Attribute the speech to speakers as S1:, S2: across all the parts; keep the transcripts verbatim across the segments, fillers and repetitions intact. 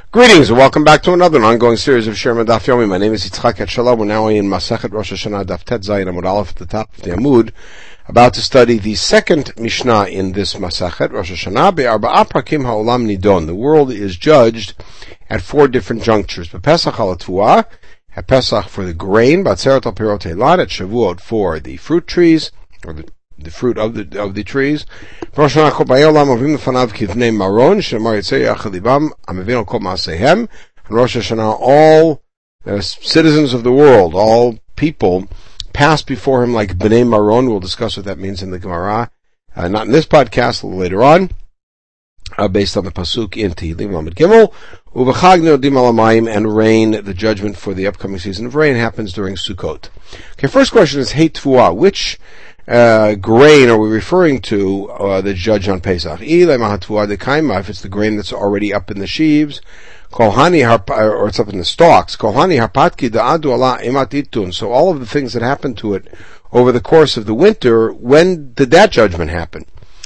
S1: Greetings and welcome back to another ongoing series of Sherman Daf Yomi. My name is Yitzchak Etshalom. We're now in Masechet Rosh Hashanah Daf Tet Zayin Amud Aleph at the top of the Amud, about to study the second Mishnah in this Masechet Rosh Hashanah. Be'arba'a prakim ha'olam nidon. The world is judged at four different junctures. B'Pesach al Tuah, at Pesach for the grain, B'Atzeret al Pirot Eilat, at Shavuot for the fruit trees, or the the fruit of the of the trees. Rosh Hashanah kol ba'ei olam ovim lefanav kivnei maron, she'amar yitzei yachad libam, amevin al kol ma'asehem. And Rosh Hashanah, all uh, citizens of the world, all people, pass before him like b'nei maron. We'll discuss what that means in the Gemara, uh, not in this podcast, a little later on, uh, based on the pasuk in Tehillim Lamed Gimel. Uvechag neodim al hamayim, and rain, the judgment for the upcoming season of rain, happens during Sukkot. Okay, first question is Hey Tfuah, which Uh, grain are we referring to uh, that's judged on Pesach? If it's the grain that's already up in the sheaves, or it's up in the stalks. So all of the things that happened to it over the course of the winter, when did that judgment happen?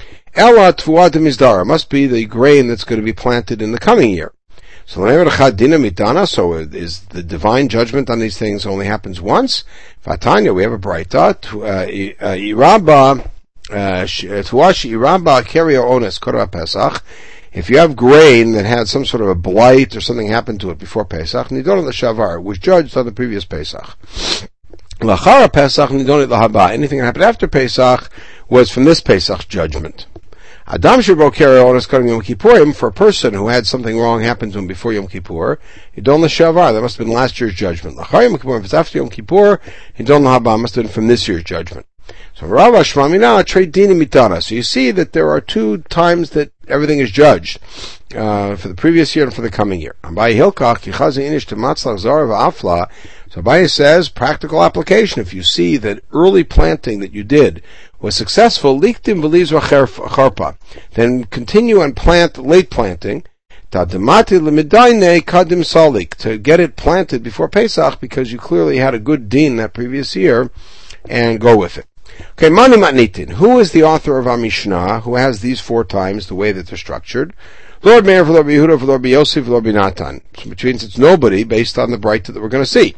S1: It must be the grain that's going to be planted in the coming year. So, so is the divine judgment on these things only happens once? Vatanya, we have a braita, iraba, tuashi iraba kerio ones korah Pesach. If you have grain that had some sort of a blight or something happened to it before Pesach, nidon l'shavar, was judged on the previous Pesach. Lachara Pesach nidon l'haba. Anything that happened after Pesach was from this Pesach judgment. Adam shebo kerio ones korah Yom Kippurim, for a person who had something wrong happen to him before Yom Kippur, nidon l'shavar, that must have been last year's judgment. Lachara Yom Kippur, if it's after Yom Kippur, nidon l'haba, must have been from this year's judgment. So Rava Shmamina trade dini mitana. So you see that there are two times that everything is judged, uh, for the previous year and for the coming year. Abaye Hilkach Kichazi Inish to Matzlach Zara V'Afla. So Abaye says, practical application. If you see that early planting that you did was successful, Liktim V'Liz V'Charpa, then continue and plant late planting. Tadamati L'Midaine Kadim Salik, to get it planted before Pesach because you clearly had a good din that previous year, and go with it. Okay, Mani Matnitin. Who is the author of our Mishnah, who has these four times, the way that they're structured? Lord Meir, Lord Yehuda, Lord Yosef, Lord Natan. Which means it's nobody based on the bright that we're going to see.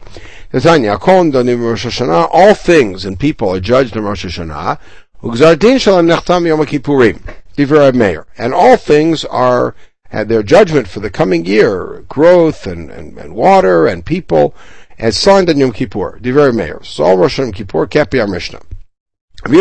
S1: All things and people are judged in Rosh Hashanah. And all things are, had their judgment for the coming year, growth and, and, and water and people, as signed on Yom Kippur. Divrei Meir. So all Rosh Hashanah Kippur can't be our Mishnah. Rabbi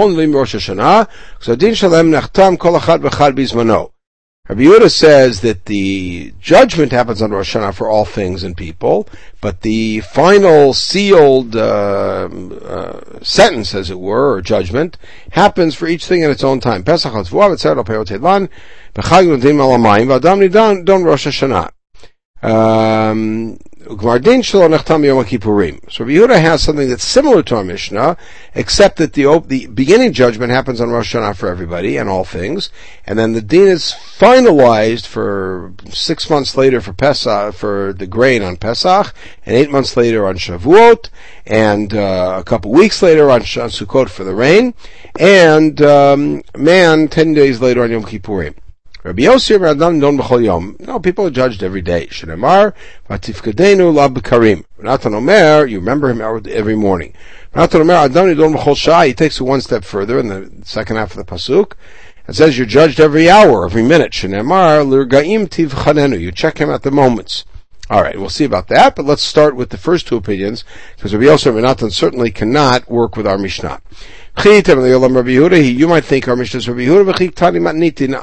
S1: Yehuda says that the judgment happens on Rosh Hashanah for all things and people, but the final sealed uh, uh, sentence, as it were, or judgment, happens for each thing in its own time. Pesach al Tvuah, B'Atzeret al Pirot Eilat, B'Chag Nodim al Hamayim, V'Adam Nidon Rosh Hashanah. Um, so Rabbi Yehuda has something that's similar to our Mishnah, except that the the beginning judgment happens on Rosh Hashanah for everybody and all things, and then the din is finalized for six months later for Pesach, for the grain on Pesach, and eight months later on Shavuot, and uh, a couple weeks later on, on Sukkot for the rain, and um, man, ten days later on Yom Kippurim. Rabbi Yosef Adam Don B'chol Yom. No, people are judged every day. Shenemar Vatifkadenu Lav B'Karim. Natan Omer, you remember him every morning. Natan Omer Adam Don B'chol Shah. He takes it one step further in the second half of the pasuk. It says you're judged every hour, every minute. Shenemar L'Rgaim Tivchanenu. You check him at the moments. All right, we'll see about that. But let's start with the first two opinions, because Rabbi Yosef and Natan certainly cannot work with our Mishnah. You might think our Mishnah is Rabbi Yehuda,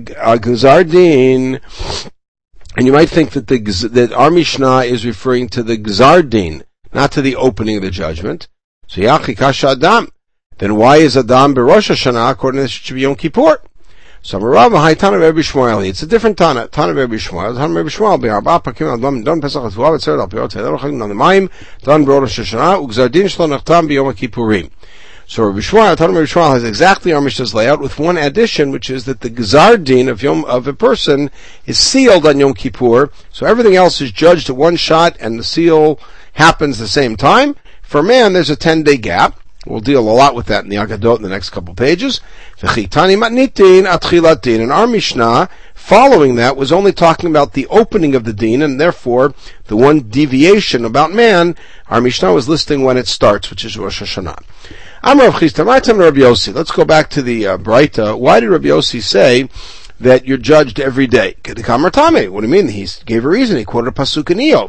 S1: and you might think that the that our Mishnah is referring to the Gzardin, not to the opening of the judgment. So Adam. Then why is Adam B'Rosh Hashanah according to this should be Yom Kippur? So Marava Hai Tana Rabbi Shmuel. It's a different Tana. Tana Rabbi Shmuel. Tana Rabbi Shmuel. Be'arba Pakim Adam Don Pesach Tvuah B'Atzeret al Pirot Eilat Chagim Al Hamayim Don B'Rosh Hashanah Ugzardin Shlo Nachtam B'Yom Kippurim. So Rabbi Shmuel, Tana Rabbi Shmuel has exactly our Mishnah's layout with one addition, which is that the Gzar Din of Yom, of a person is sealed on Yom Kippur, so everything else is judged at one shot and the seal happens the same time. For man, there's a ten-day gap. We'll deal a lot with that in the Agadot in the next couple pages. And our Mishnah following that was only talking about the opening of the din, and therefore the one deviation about man, our Mishnah was listing when it starts, which is Rosh Hashanah. Amar Rav Chisda, my time Rabbi Yossi. Let's go back to the uh, Braita. Why did Rabbi Yossi say that you're judged every day? What do you mean? He gave a reason. He quoted a pasuk in Eov.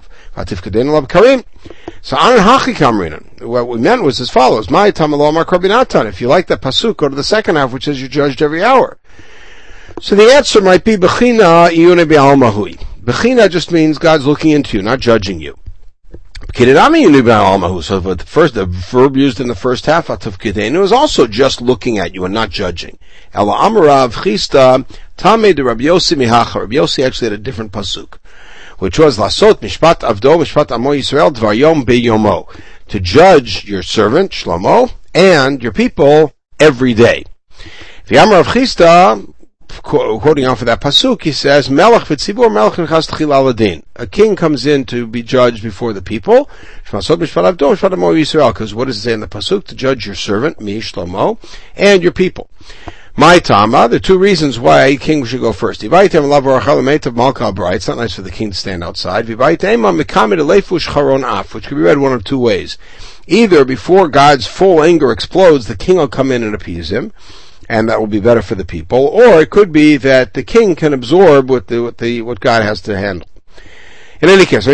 S1: So Anan Hachi Kamrinan. What we meant was as follows: My Tamalom Karbinatan. If you like that pasuk, go to the second half, which says you're judged every hour. So the answer might be Bechina Iyune Be'almahui. Bechina just means God's looking into you, not judging you. So the first, the verb used in the first half, Atufkidenu, is also just looking at you and not judging. Ela Amarav Chisda Tame de Rabbi Yossi Mihacha. Rabbi Yossi actually had a different pasuk, which was Lasot Mishpat Avdo Mishpat Amo Yisrael Dvar Yom Beyomo, to judge your servant Shlomo and your people every day. The Amarav Chisda, quoting on for that pasuk, he says, Melech v'tzibur melech nechas tchil aladin. A king comes in to be judged before the people. Because what does it say in the pasuk? To judge your servant, me, Shlomo, and your people. My tama, the two reasons why a king should go first. It's not nice for the king to stand outside. Which can be read one of two ways. Either before God's full anger explodes, the king will come in and appease him, and that will be better for the people. Or it could be that the king can absorb what the what the what God has to handle. In any case,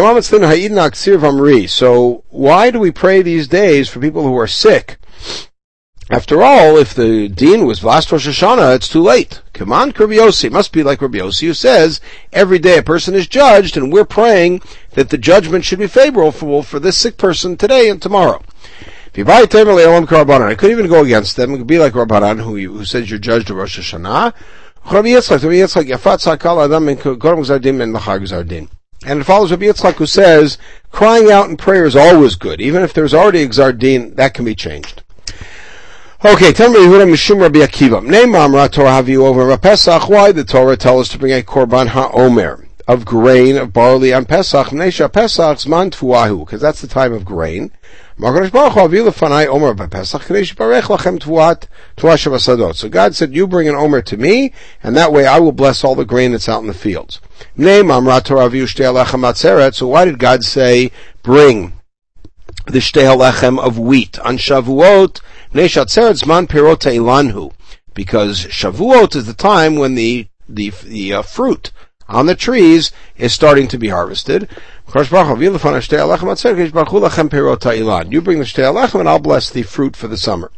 S1: so why do we pray these days for people who are sick? After all, if the din was last Rosh Hashanah, it's too late. Come on, Rabbi Yossi. It must be like Rabbi Yossi, who says every day a person is judged, and we're praying that the judgment should be favorable for, for this sick person today and tomorrow. I could even go against them. It could be like Rabbanan, who, who says you're judged of Rosh Hashanah. And it follows Rabbi Yitzchak, who says crying out in prayer is always good. Even if there's already a Gzar Din, that can be changed. Okay, tell me Yehuda Mishum Rabbi Akiva. Name Amra Torah have you over Pesach. Why did the Torah tell us to bring a Korban HaOmer of grain, of barley on Pesach? Mnesha Pesach Zman Tfuahu, because that's the time of grain. So God said, you bring an omer to me, and that way I will bless all the grain that's out in the fields. So why did God say, bring the shtei halechem of wheat on Shavuot? Because Shavuot is the time when the, the, the uh, fruit on the trees is starting to be harvested. You bring the shtei halechem and I'll bless the fruit for the summer.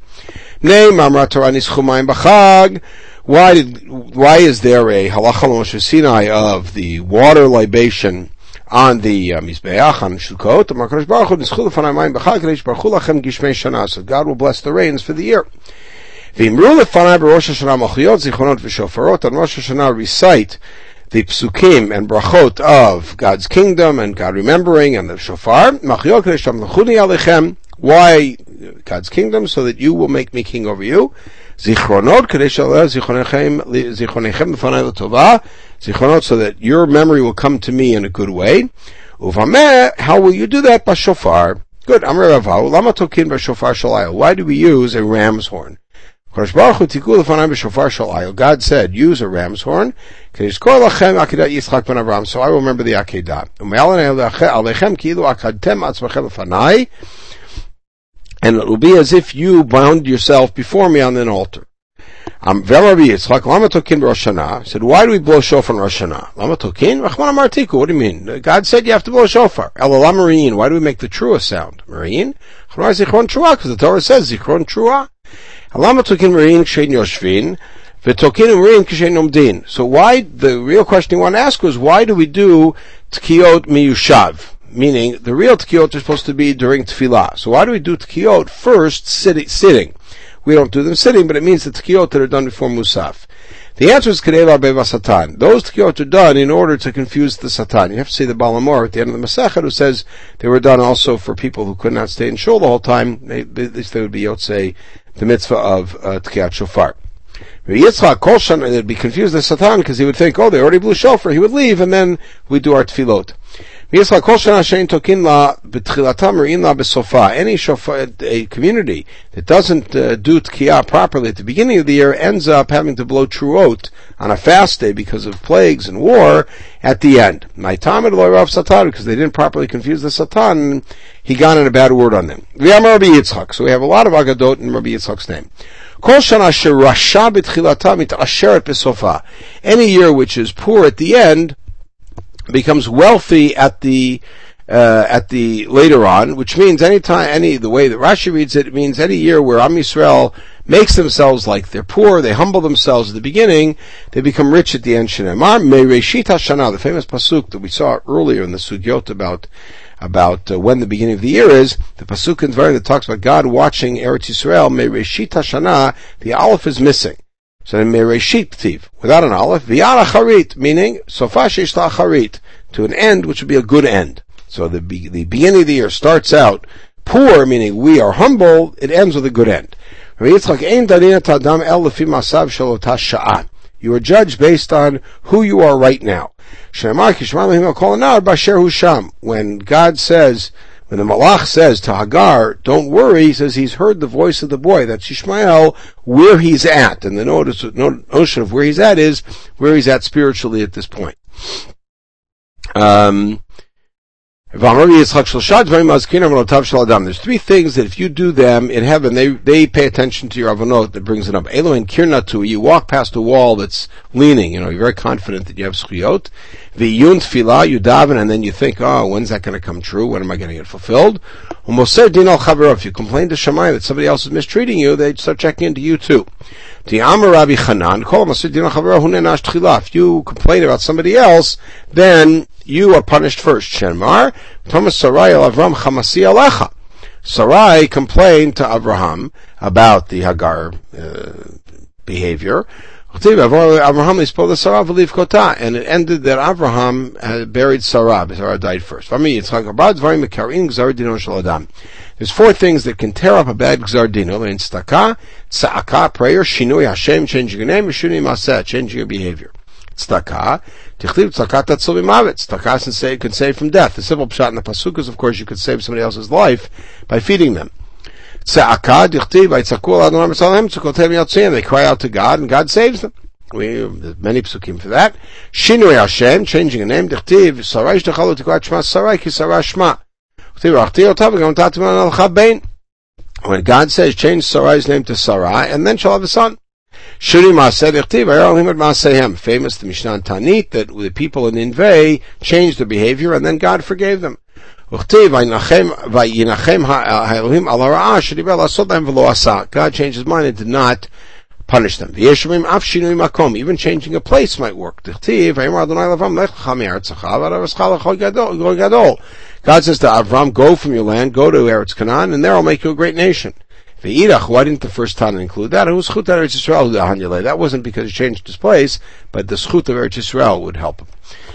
S1: Why did, why is there a halacha l'Moshe Sinai of the water libation on the uh, Mizbeach, on Sukkot? So God will bless the rains for the year. On Rosh Hashanah recite the psukim and brachot of God's kingdom and God remembering and the shofar. Why God's kingdom? So that you will make me king over you. Zichronot, so that your memory will come to me in a good way. How will you do that? Bashofar. Good. Why do we use a ram's horn? God said, use a ram's horn. So I will remember the Akedah. And it will be as if you bound yourself before me on an altar. Um, said, why do we blow shofar on Rosh Hashanah? What do you mean? God said you have to blow shofar. Why do we make the trua sound? Marine? Because the Torah says zichron trua. So why, the real question you want to ask was, why do we do tkiyot miyushav? Meaning, the real tkiyot are supposed to be during tefillah. So why do we do tkiyot first sitting? sitting? We don't do them sitting, but it means the tkiyot that are done before musaf. The answer is Kedei Beva Satan. Those tkiyot are done in order to confuse the Satan. You have to see the Balamor at the end of the Masechet, who says they were done also for people who could not stay in shul the whole time. They, at least they would be Yotzei, the mitzvah of uh, Tkiyat Shofar. Yitzchak Kolshan, and it'd be confused the Satan because he would think, oh, they already blew shofar. He would leave, and then we do our tefillot. Any shofar, a community that doesn't uh, do tkiyah properly at the beginning of the year ends up having to blow truot on a fast day because of plagues and war at the end. My tamid lo rav satan, because they didn't properly confuse the satan, he got in a bad word on them. So we have a lot of agadot in Rabbi Yitzchak's name. Any year which is poor at the end becomes wealthy at the uh, at the later on, which means any time, any the way that Rashi reads it, it means any year where Am Yisrael makes themselves like they're poor, they humble themselves at the beginning, they become rich at the end. Shneimar Meireshit Hashana, the famous pasuk that we saw earlier in the Sugyot about about uh, when the beginning of the year is, the pasuk in Dvarim that talks about God watching Eretz Yisrael. Meireshit Hashana, the aleph is missing. So then Mereshit Ptiv, without an aleph, V'yara Charit, meaning Sofa Sheish La Charit, to an end which would be a good end. So the be- the beginning of the year starts out poor, meaning we are humble, it ends with a good end. You are judged based on who you are right now. When God says, when the Malach says to Hagar, don't worry, he says he's heard the voice of the boy, that's Ishmael, where he's at. And the notice, notion of where he's at is where he's at spiritually at this point. Um, there's three things that if you do them in heaven, they they pay attention to your avonot that brings it up. Elohim kirnatu, you walk past a wall that's leaning, you know, you're very confident that you have zchiyot. V'yun tefillah, you daven, and then you think, oh, when's that going to come true? When am I going to get fulfilled? Umoser din al chavero, if you complain to Shammai that somebody else is mistreating you, they start checking into you too. Ti'amar Rabbi Chanan, kol moser din al chavero hu nenash tchila. If you complain about somebody else, then you are punished first. Shenmar, Thomas Sarai al Avram chamasi alecha. Sarai complained to Abraham about the Hagar uh, behavior. And it ended that Abraham had buried Sarah. Sarah died first. There's four things that can tear up a bad gzar dino: tzedakah, tza'aka, prayer, shinui Hashem, changing your name, shinui maseh, changing your behavior. Tzedakah, tichliv tzedakah tatzil b'mavet. Tzedakah can save from death. The simple pshat in the pasuk is, of course, you could save somebody else's life by feeding them. Tza'aka, dichtiv, vaytzaku al Adonai b'salem, tzukotem yotzim. They cry out to God, and God saves them. We have many psukim for that. Shinui Hashem, changing a name. Dichtiv, Sarai shtechalo tikrat shma Sarai ki Sarai shma. When God says change Sarai's name to Sarai, and then she'll have a son. Shuri Maaseh dichtiv, vayarol himad maasehem. Famous the Mishnah Tanit that the people in Ninveh changed their behavior, and then God forgave them. God changed his mind and did not punish them. Even changing a place might work. God says to Avram, go from your land, go to Eretz Canaan, and there I'll make you a great nation. Why didn't the first Tana include that? That wasn't because he changed his place, but the schut of Eretz Yisrael would help him.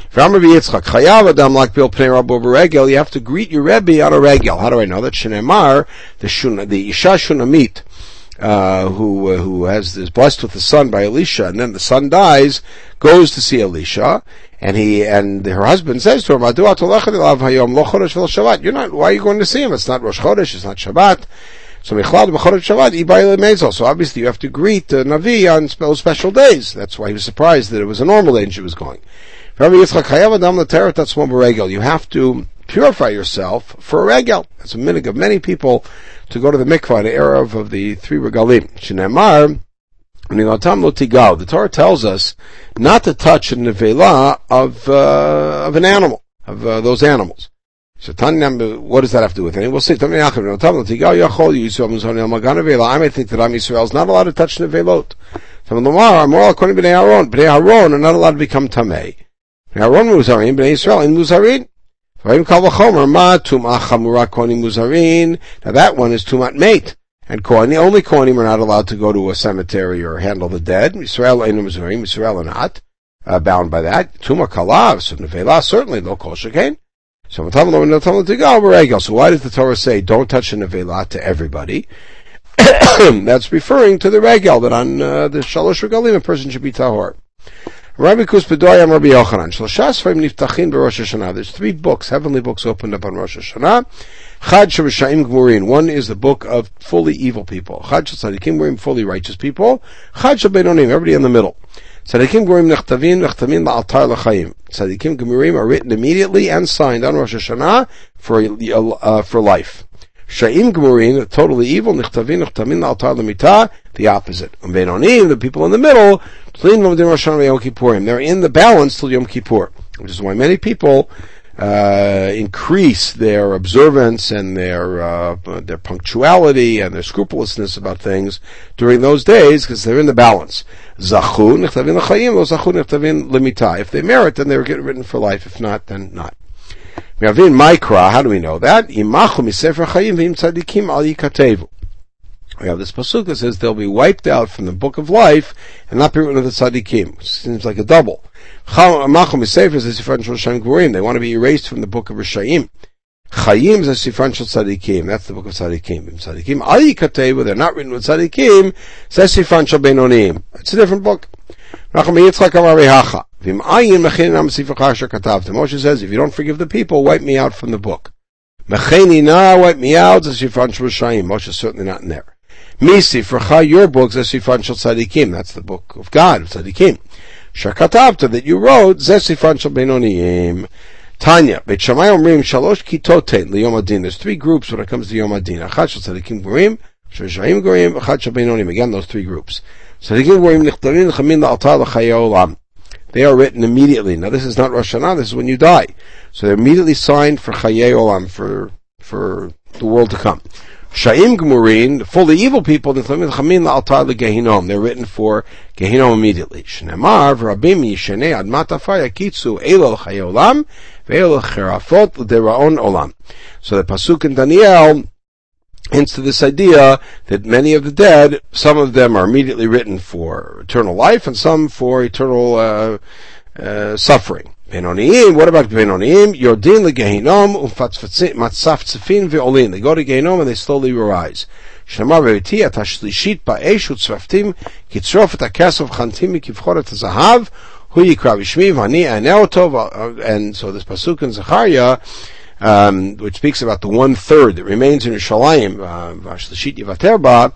S1: You have to greet your Rebbe on a regel. How do I know that? Shneimar, the shuna, the Isha Shunamit, uh, who uh, who has is blessed with the son by Elisha, and then the son dies, goes to see Elisha, and he and her husband says to her, "You're not. Why are you going to see him? It's not Rosh Chodesh. It's not Shabbat." So So obviously you have to greet the Navi on special days. That's why he was surprised that it was a normal day and she was going. You have to purify yourself for a regel. That's a minhag of many people to go to the mikvah in the era of, of the three regalim. Shneimar, the Torah tells us not to touch a nevela of uh, of an animal, of uh, those animals. So, what does that have to do with anything? We'll see. I may think that Am Yisrael is not allowed to touch nevelot. According to Bnei Aaron, Bnei Aaron are not allowed to become tamei. Bnei Aaron muzarin, Bnei Yisrael in muzarin. Now that one is tumat mate. And Kohanim, only Kohanim are not allowed to go to a cemetery or handle the dead. Yisrael ein muzarim, Yisrael are not uh, bound by that. Tuma kalav, so nevela certainly lo kol shekain. So why does the Torah say don't touch a nevela to everybody? That's referring to the regel that on uh, the shalosh regalim a person should be tahor. Rabbi Kuspedoy and Rabbi Yochanan. Shlosha Sfarim Niftachin b'Rosh Hashanah. There's three books, heavenly books opened up on Rosh Hashanah. Chad Shabashayim Gmurin. One is the book of fully evil people. Chad Shadikim Gmurim, fully righteous people. Chad Shabenonim, everybody in the middle. Tzadikim Gmurim Nechtavin Nechtavin La'altar L'Chaim. Tzadikim Gmurim are written immediately and signed on Rosh Hashanah for uh, for life. Sha'im Gmurin, totally evil, Nechtavin Nechtavin La'altar L'Mitah, the opposite. Benonim, the people in the middle, they're in the balance till Yom Kippur, which is why many people uh, increase their observance and their uh, their punctuality and their scrupulousness about things during those days, because they're in the balance. Zachu nechtavin l'chayim, lo zachu nechtavin l'mitah. If they merit, then they were getting written for life. If not, then not. Miyavin Maikra, how do we know that? Imachu misefer chayim v'im tzadikim al yikatevu. We have this pasuk that says they'll be wiped out from the book of life and not be written of the tzaddikim, which seems like a double. They want to be erased from the book of Rishayim. Chayim is a sifran shel tzaddikim. That's the book of tzaddikim. Tzaddikim al yikatevu, they're not written with tzaddikim. Says sifran shel beinonim. It's a different book. Moshe says, if you don't forgive the people, wipe me out from the book. Mechenina, wipe me out. Sifran shel Rishayim. Moshe is certainly not in there. Misi, for Chai, your book, Zesifran Shel Tzadikim. That's the book of God, of Tzadikim. Shakatavta, that you wrote, Zesifran Shel Beinonim. Tanya, Beit Shammai Omrim, Shalosh Kitote, Liyom Adin. There's three groups when it comes to Yom Adin. Achad Shel Tzadikim Gurim, Shel Rishayim Gurim, Achad Shel Beinonim. Again, those three groups. Tzadikim Gurim, Nichtavin, Chamin La'altar L'Chayei Olam. They are written immediately. Now, this is not Rosh Hashanah, this is when you die. So they're immediately signed for Chayei Olam, for, for the world to come. Sha'im Gmurin, the fully evil people, they're written for Gehinom immediately. Shnemar, V'rabim Yishenei Admat Afar Yakitzu Eilol Chayei Olam, Ve'eilol Cherafot L'Deraon Olam. So the pasuk in Daniel hints to this idea that many of the dead, some of them are immediately written for eternal life, and some for eternal uh, uh, suffering. Benoniim, what about Benoniim? Yordin leGehinom u'matzaftzefin ve'olin. They go to Gehinom and they slowly rise. Shnemar ve'iti atashlishet ba'esh u'tzvaftim kitzrof et hakesef chantim mikivchor et hazahav hu yikra b'shmi v'ani aneh oto. And so this pasuk in Zechariah, Um, which speaks about the one third that remains in Yerushalayim, Vashlishit Yivater Ba,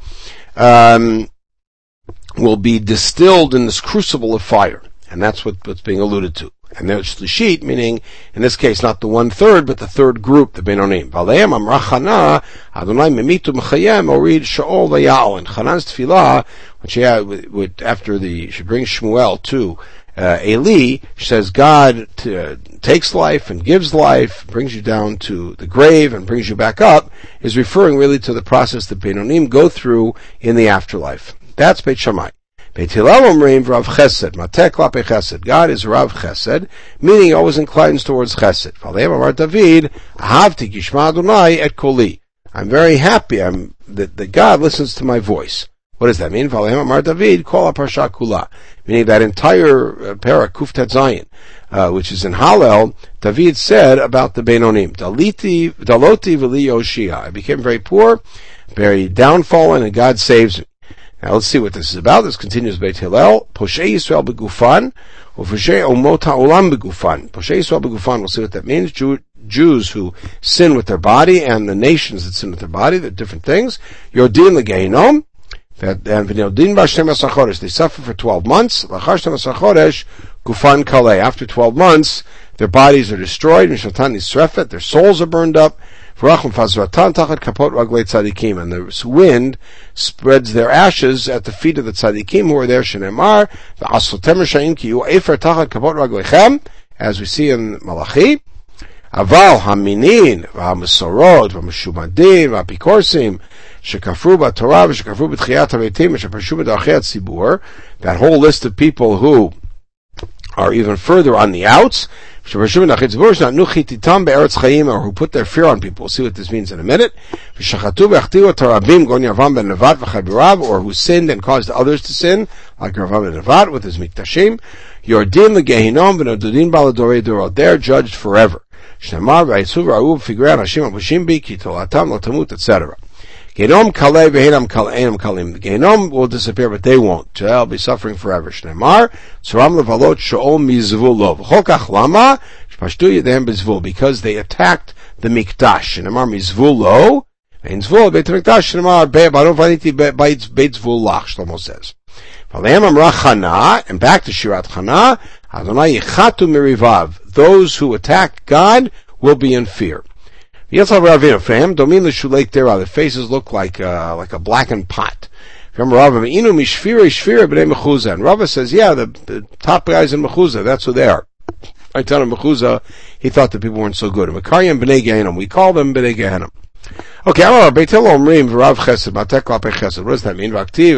S1: um, will be distilled in this crucible of fire, and that's what, what's being alluded to. And there's Shlishit, meaning in this case not the one third, but the third group, the Beinonim. Valeim Amra Chana Adonai Memitu Mechayem Orid Shaol Vayal. And Chanan's tefillah, which yeah, with, after the she brings Shmuel to Uh, Eli, she says God t- uh, takes life and gives life, brings you down to the grave and brings you back up, is referring really to the process that Beinonim go through in the afterlife. That's Beit Shammai. Beit Hillel Omrim Rav Chesed, Matek Lape Chesed. God is Rav Chesed, meaning he always inclines towards Chesed. Valeim Amar David, Ahavti Kishma Adonai et Koli. I'm very happy I'm, that, that God listens to my voice. What does that mean? Valeim Amar David, Kol HaParsha Kula. Meaning that entire uh, parak, Kuf Tet Zayin, uh, which is in Hallel, David said about the Beinonim, Daliti, Daloti V'li Yoshia. I became very poor, very downfallen, and God saves me. Now let's see what this is about. This continues Beit Hillel. Poshei Yisrael Begufan, Ufoshe Omot HaOlam Begufan. Poshei Yisrael Begufan, we'll see what that means. Jew, Jews who sin with their body, and the nations that sin with their body, they're different things. Yordin L'Gehinom. And they suffer for twelve months. After twelve months, their bodies are destroyed. Their souls are burned up. And the wind spreads their ashes at the feet of the tzaddikim who are there. As we see in Malachi. Aval haminin, v'hamasorot, v'mashumadim, v'apikorsim, shekafru b'torah, v'shekafru b'tchiyat hametim, v'shepashu b'darchei hatzibur, that whole list of people who are even further on the outs, v'shepashu b'darchei hatzibur, shnatnu chititam be'eretz chayim, or who put their fear on people. We'll see what this means in a minute. V'shachatu v'achtiru tarabim, gon yavam ben nevat v'chabirav, or who sinned and caused others to sin, like Yavam ben nevat with his miktashim. Yordin l'gehinom v'nodudin baladorei dorot. They're judged forever. et cetera. Genom kalei v'henam kaleinam kalim. The Genom will disappear, but they won't. They'll be suffering forever. Shneimar, Tzuram levalot sho'ol mizvul lo. V'chokach lama, shpashtu yedem b'zvul. Because they attacked the Mikdash. Shneimar mizvul lo. Ve'in zvul beit Mikdash. Shneimar be'baron vaniti beit zvul lach, Shlomo says. V'aleim amra Chana, and back to Shirat Chana, Adonai yichatu mirivav. Those who attack God will be in fear. The faces look like uh, like a blackened pot. And Rava says, yeah, the, the top guys in Mechuzah, that's who they are. I tell him Mechuzah, he thought the people weren't so good. We call them Bnei Gehenim. Okay, what does that mean?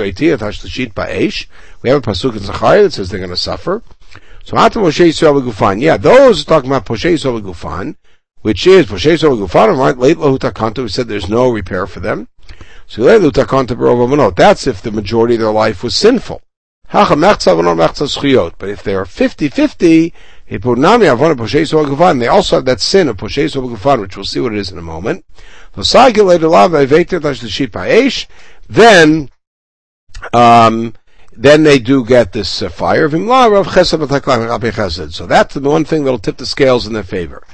S1: We have a pasuk in Zechariah that says they're going to suffer. So, yeah, those are talking about Poshei Yisrael Gufan, which is Poshei Yisrael Gufan, right? Late Lahutakanto, we said there's no repair for them. So, Late Lahutakanto B'Rov, that's if the majority of their life was sinful. But if they're fifty-fifty, they also have that sin of Poshei Yisrael Gufan, which we'll see what it is in a moment. Then, um, then they do get this uh, fire. So that's the one thing that'll tip the scales in their favor.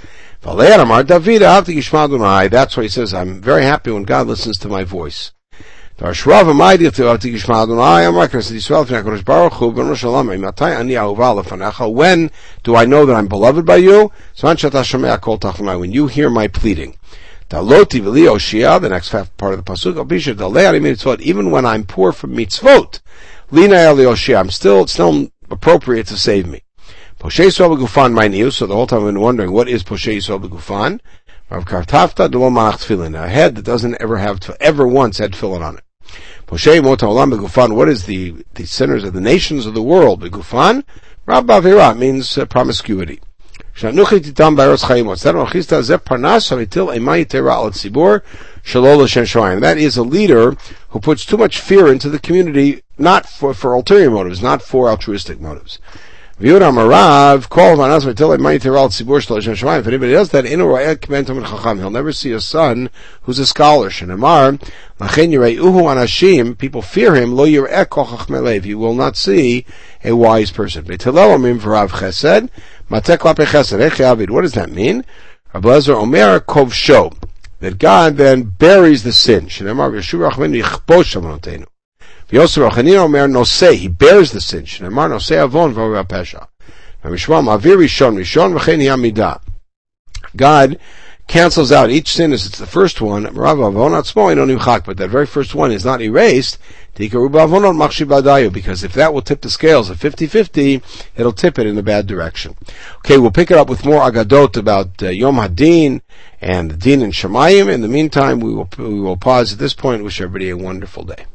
S1: That's why he says, I'm very happy when God listens to my voice. When do I know that I'm beloved by you? When you hear my pleading. The next part of the pasuk, even when I'm poor from mitzvot, I'm still, it's still appropriate to save me. Poshei Yisrael B'Gufan Ma'iniu, so the whole time I've been wondering, what is Poshei Yisrael B'Gufan? Rav Kartafta D'lo Manach Tefillin, a head that doesn't ever have, ever once had tefillin on it. Poshei Mot HaOlam B'Gufan, what is the, the sinners of the nations of the world? B'Gufan? Rab B'Avira, means uh, promiscuity. Shanuchi Titam B'Eretz Chaim, Tzad Machista Zeh Parnas Havitil Emai Tera Al Tzibor Shalol L'Shem Shomayim. That is a leader who puts too much fear into the community, not for, for ulterior motives, not for altruistic motives. If anybody does that, he'll never see a son who's a scholar. People fear him. You will not see a wise person. What does that mean? That God then buries the sin. He bears the sin. God cancels out each sin as it's the first one, but that very first one is not erased, because if that will tip the scales of fifty-fifty, it'll tip it in the bad direction. Okay, we'll pick it up with more Agadot about uh, Yom HaDin and the Din and Shemayim. In the meantime, we will, we will pause at this point. Wish everybody a wonderful day.